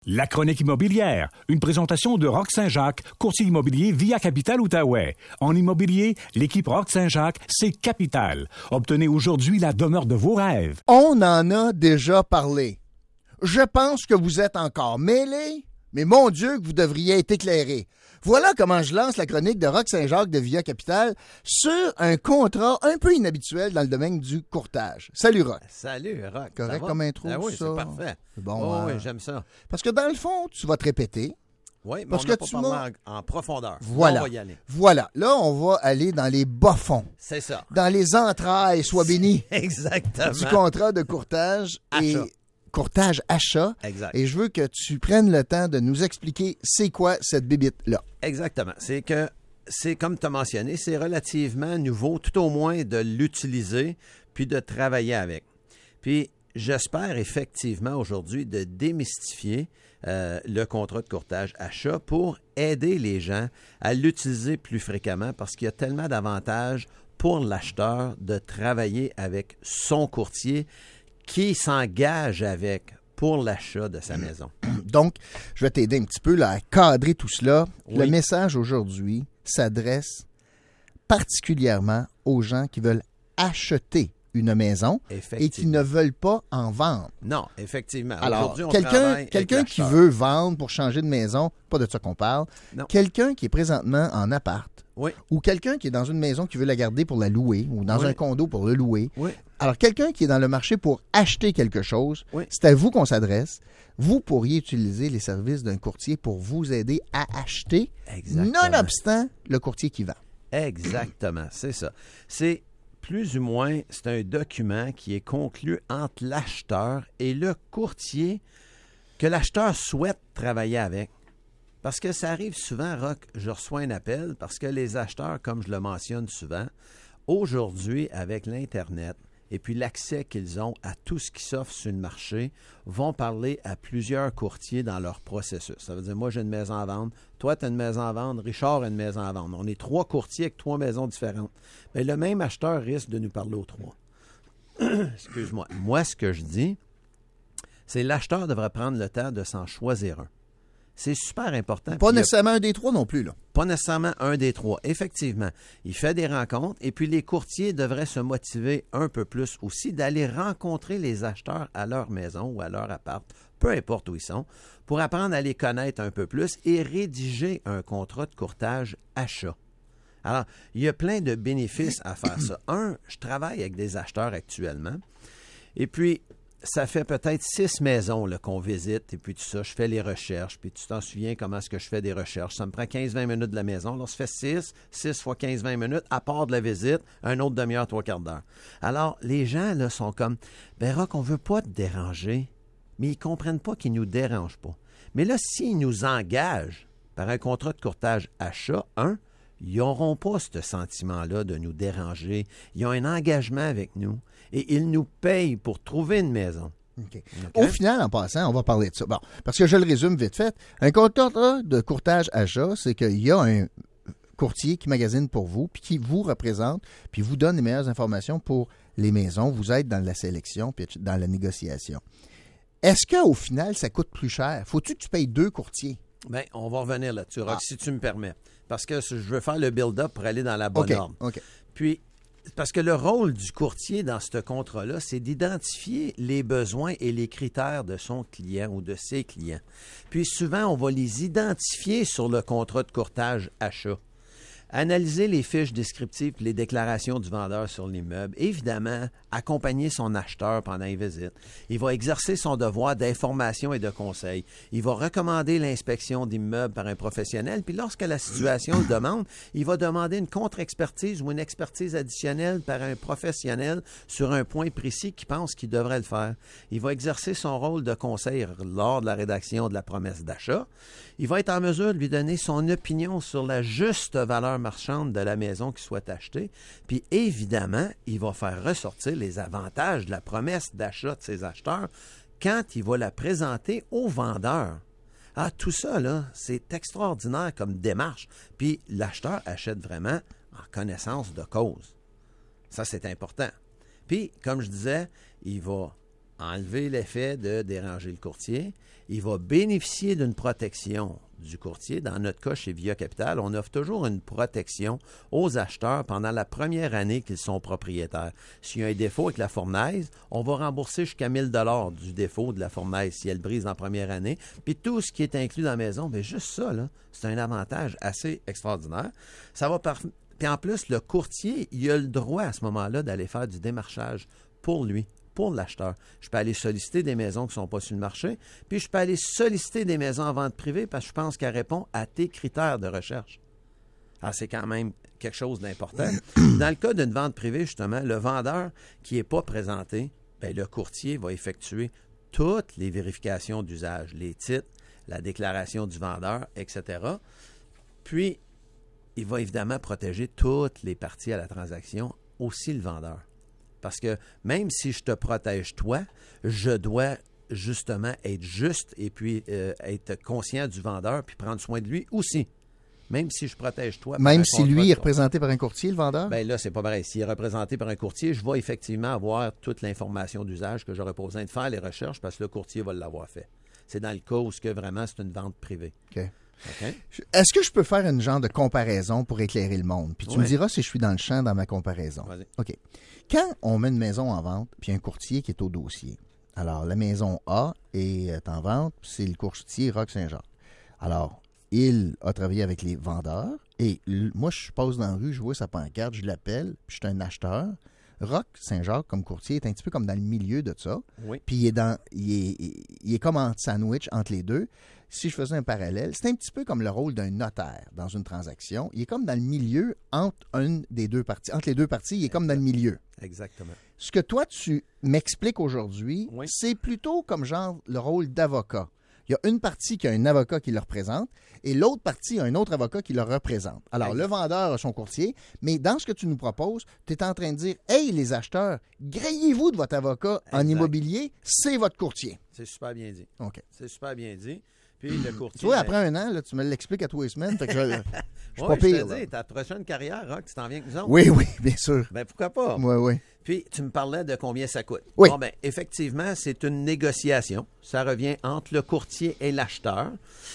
La chronique immobilière, une présentation de Roch Saint-Jacques, courtier immobilier via Capital Outaouais. En immobilier, l'équipe Roch Saint-Jacques, c'est Capital. Obtenez aujourd'hui la demeure de vos rêves. On en a déjà parlé. Je pense que vous êtes encore mêlés, mais mon Dieu que vous devriez être éclairés. Voilà comment je lance la chronique de Roch Saint-Jacques de Via Capital sur un contrat un peu inhabituel dans le domaine du courtage. Salut Roch. Salut Roch. Correct comme intro, oui, ça? c'est parfait. Bon, oui, j'aime ça. Parce que dans le fond, tu vas te répéter. Oui, mais parce on que n'a pas tu parlé en profondeur. Voilà. On va y aller. Voilà. Là, on va aller dans les bas-fonds. C'est ça. Dans les entrailles, sois béni. Exactement. Du contrat de courtage et courtage achat. Exact. Et je veux que tu prennes le temps de nous expliquer c'est quoi cette bibite-là. Exactement. C'est que, c'est comme tu as mentionné, c'est relativement nouveau, tout au moins de l'utiliser puis de travailler avec. Puis, j'espère effectivement aujourd'hui de démystifier le contrat de courtage achat pour aider les gens à l'utiliser plus fréquemment parce qu'il y a tellement d'avantages pour l'acheteur de travailler avec son courtier qui s'engage avec pour l'achat de sa maison. Donc, je vais t'aider un petit peu là, à cadrer tout cela. Oui. Le message aujourd'hui s'adresse particulièrement aux gens qui veulent acheter une maison et qui ne veulent pas en vendre. Non, effectivement. Alors, aujourd'hui, on travaille quelqu'un avec qui l'acheteur. veut vendre pour changer de maison, pas de ça qu'on parle, Non. quelqu'un qui est présentement en appart, Oui. ou quelqu'un qui est dans une maison qui veut la garder pour la louer, ou dans Oui. un condo pour le louer. Oui. Alors, quelqu'un qui est dans le marché pour acheter quelque chose, Oui. c'est à vous qu'on s'adresse. Vous pourriez utiliser les services d'un courtier pour vous aider à acheter, Exactement. nonobstant le courtier qui vend. Exactement, c'est ça. C'est plus ou moins, c'est un document qui est conclu entre l'acheteur et le courtier que l'acheteur souhaite travailler avec. Parce que ça arrive souvent, Roch, je reçois un appel parce que les acheteurs, comme je le mentionne souvent, aujourd'hui, avec l'Internet et puis l'accès qu'ils ont à tout ce qui s'offre sur le marché, vont parler à plusieurs courtiers dans leur processus. Ça veut dire, moi, j'ai une maison à vendre, toi, tu as une maison à vendre, Richard a une maison à vendre. On est 3 courtiers avec 3 maisons différentes. Mais le même acheteur risque de nous parler aux 3. Excuse-moi. Moi, ce que je dis, c'est l'acheteur devrait prendre le temps de s'en choisir un. C'est super important. Pas nécessairement un des 3 non plus, là. Pas nécessairement un des 3. Effectivement, il fait des rencontres et puis les courtiers devraient se motiver un peu plus aussi d'aller rencontrer les acheteurs à leur maison ou à leur appart, peu importe où ils sont, pour apprendre à les connaître un peu plus et rédiger un contrat de courtage achat. Alors, il y a plein de bénéfices à faire ça. Un, je travaille avec des acheteurs actuellement et puis ça fait peut-être 6 maisons là, qu'on visite, et puis tout ça, je fais les recherches, puis tu t'en souviens comment est-ce que je fais des recherches. Ça me prend 15-20 minutes de la maison. Alors, ça fait 6 fois 15-20 minutes, à part de la visite, un autre demi-heure, 3/4 d'heure. Alors, les gens là sont comme, ben Roch, on veut pas te déranger, mais ils comprennent pas qu'ils nous dérangent pas. Mais là, s'ils nous engagent par un contrat de courtage achat, ils n'auront pas ce sentiment-là de nous déranger. Ils ont un engagement avec nous et ils nous payent pour trouver une maison. Okay. Au final, en passant, on va parler de ça. Bon, parce que je le résume vite fait. Un contrat de courtage achat, c'est qu'il y a un courtier qui magasine pour vous, puis qui vous représente, puis vous donne les meilleures informations pour les maisons, vous aide dans la sélection, puis dans la négociation. Est-ce qu'au final, ça coûte plus cher? Faut-tu que tu payes 2 courtiers? Bien, on va revenir là-dessus, Roch, si tu me permets. Parce que je veux faire le build-up pour aller dans la bonne ordre. OK. Puis, parce que le rôle du courtier dans ce contrat-là, c'est d'identifier les besoins et les critères de son client ou de ses clients. Puis souvent, on va les identifier sur le contrat de courtage achat. Analyser les fiches descriptives et les déclarations du vendeur sur l'immeuble. Évidemment, accompagner son acheteur pendant une visite. Il va exercer son devoir d'information et de conseil. Il va recommander l'inspection d'immeuble par un professionnel. Puis lorsque la situation le demande, il va demander une contre-expertise ou une expertise additionnelle par un professionnel sur un point précis qu'il pense qu'il devrait le faire. Il va exercer son rôle de conseil lors de la rédaction de la promesse d'achat. Il va être en mesure de lui donner son opinion sur la juste valeur marchande de la maison qui soit achetée. Puis évidemment, il va faire ressortir les avantages de la promesse d'achat de ses acheteurs quand il va la présenter au vendeur. Ah, tout ça, là, c'est extraordinaire comme démarche. Puis l'acheteur achète vraiment en connaissance de cause. Ça, c'est important. Puis, comme je disais, il va enlever l'effet de déranger le courtier. Il va bénéficier d'une protection du courtier. Dans notre cas, chez Via Capital, on offre toujours une protection aux acheteurs pendant la première année qu'ils sont propriétaires. S'il y a un défaut avec la fournaise, on va rembourser jusqu'à 1 000 $ du défaut de la fournaise si elle brise en première année. Puis tout ce qui est inclus dans la maison, bien juste ça, là, c'est un avantage assez extraordinaire. Ça va Puis en plus, le courtier, il a le droit à ce moment-là d'aller faire du démarchage pour lui. Pour l'acheteur. Je peux aller solliciter des maisons qui ne sont pas sur le marché, puis je peux aller solliciter des maisons en vente privée parce que je pense qu'elle répond à tes critères de recherche. Alors, c'est quand même quelque chose d'important. Dans le cas d'une vente privée, justement, le vendeur qui n'est pas présenté, bien, le courtier va effectuer toutes les vérifications d'usage, les titres, la déclaration du vendeur, etc. Puis, il va évidemment protéger toutes les parties à la transaction, aussi le vendeur. Parce que même si je te protège toi, je dois justement être juste et puis être conscient du vendeur puis prendre soin de lui aussi. Même si je protège toi. Même si lui est représenté par un courtier, le vendeur? Bien là, c'est pas pareil. S'il est représenté par un courtier, je vais effectivement avoir toute l'information d'usage que j'aurais pas besoin de faire les recherches parce que le courtier va l'avoir fait. C'est dans le cas où vraiment c'est une vente privée. OK. Est-ce que je peux faire une genre de comparaison pour éclairer le monde? Puis tu me diras si je suis dans le champ dans ma comparaison. Vas-y. OK. Quand on met une maison en vente, puis un courtier qui est au dossier, alors la maison A est en vente, c'est le courtier Roch Saint-Jacques. Alors, il a travaillé avec les vendeurs, et moi, je passe dans la rue, je vois sa pancarte, je l'appelle, puis je suis un acheteur. Roch Saint-Jacques, comme courtier, est un petit peu comme dans le milieu de ça. Oui. Puis il est comme en sandwich entre les deux. Si je faisais un parallèle, c'est un petit peu comme le rôle d'un notaire dans une transaction. Il est comme dans le milieu entre une des deux parties. Entre les deux parties, il est comme dans le milieu. Exactement. Ce que toi, tu m'expliques aujourd'hui, Oui. c'est plutôt comme genre le rôle d'avocat. Il y a une partie qui a un avocat qui le représente et l'autre partie a un autre avocat qui le représente. Alors, le vendeur a son courtier, mais dans ce que tu nous proposes, tu es en train de dire « Hey, les acheteurs, grayez-vous de votre avocat en immobilier, c'est votre courtier. » C'est super bien dit. OK. C'est super bien dit. Puis le courtier... Tu vois, après un an, là, tu me l'expliques à tous les semaines, fait que je suis pas je pire. te dis, ta prochaine carrière, Roch, tu t'en viens avec nous autres. Oui, bien sûr. Ben pourquoi pas? Oui. Puis, tu me parlais de combien ça coûte. Oui. Bon, ben, effectivement, c'est une négociation. Ça revient entre le courtier et l'acheteur.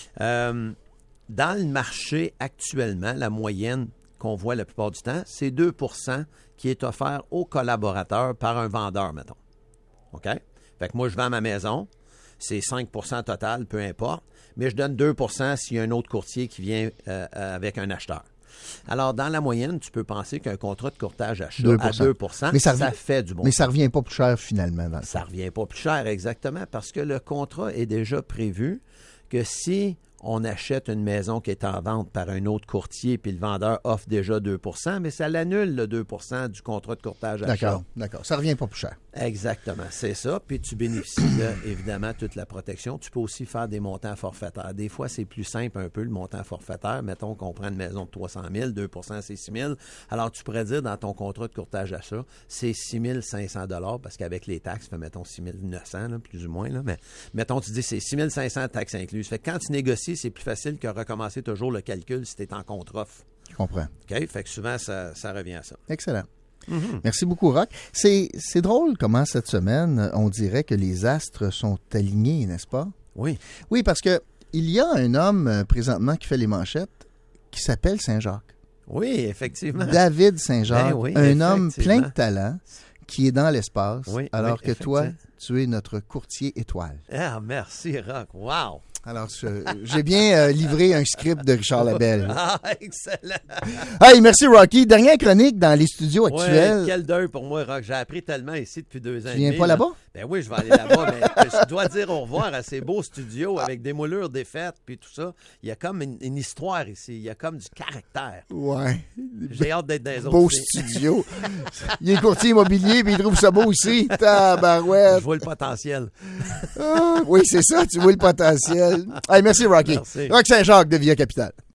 Dans le marché actuellement, la moyenne qu'on voit la plupart du temps, c'est 2 % qui est offert aux collaborateurs par un vendeur, mettons. OK? Fait que moi, je vends ma maison. C'est 5 % total, peu importe. Mais je donne 2 % s'il y a un autre courtier qui vient avec un acheteur. Alors, dans la moyenne, tu peux penser qu'un contrat de courtage achat 2%. à 2 Mais ça fait du bon. Mais ça revient pas plus cher finalement. Dans le Ça fond. revient pas plus cher, exactement, parce que le contrat est déjà prévu que si on achète une maison qui est en vente par un autre courtier puis le vendeur offre déjà 2 %, mais ça l'annule le 2 % du contrat de courtage achat. D'accord. Ça revient pas plus cher. Exactement, c'est ça. Puis tu bénéficies de, évidemment, toute la protection. Tu peux aussi faire des montants forfaitaires. Des fois, c'est plus simple un peu, le montant forfaitaire. Mettons qu'on prend une maison de 300 000, 2 % c'est 6 000. Alors, tu pourrais dire dans ton contrat de courtage achat, c'est 6 500 $ parce qu'avec les taxes, fait, mettons 6 900, là, plus ou moins. Là, mais mettons, tu dis c'est 6 500 taxes incluses. Fait que quand tu négocies, c'est plus facile que recommencer toujours le calcul si tu es en contre-offre. Je comprends. OK? Fait que souvent, ça revient à ça. Excellent. Merci beaucoup, Roch. C'est drôle comment cette semaine, on dirait que les astres sont alignés, n'est-ce pas? Oui. Oui, parce que il y a un homme présentement qui fait les manchettes qui s'appelle Saint-Jacques. Oui, effectivement. David Saint-Jacques, Ben oui, un homme effectivement. plein de talent qui est dans l'espace, Oui, alors oui, que toi, effectivement. tu es notre courtier étoile. Ah, merci, Roch. Wow! Alors, j'ai bien livré un script de Richard Labelle. Ah, excellent! Hey, merci Rocky. Dernière chronique dans les studios actuels. Ouais, quel deuil pour moi, Roch. J'ai appris tellement ici depuis 2 ans. Tu viens pas là-bas? Ben oui, je vais aller là-bas, mais je dois dire au revoir à ces beaux studios avec des moulures défaites puis tout ça. Il y a comme une histoire ici. Il y a comme du caractère. Ouais. J'ai hâte d'être dans les autres. Beau ici. studio. Il est courtier immobilier puis il trouve ça beau aussi. Tabarouette. Je vois le potentiel. Ah, oui, c'est ça. Tu vois le potentiel. Hey, merci Rocky. Merci. Roch Saint-Jacques de Via Capital.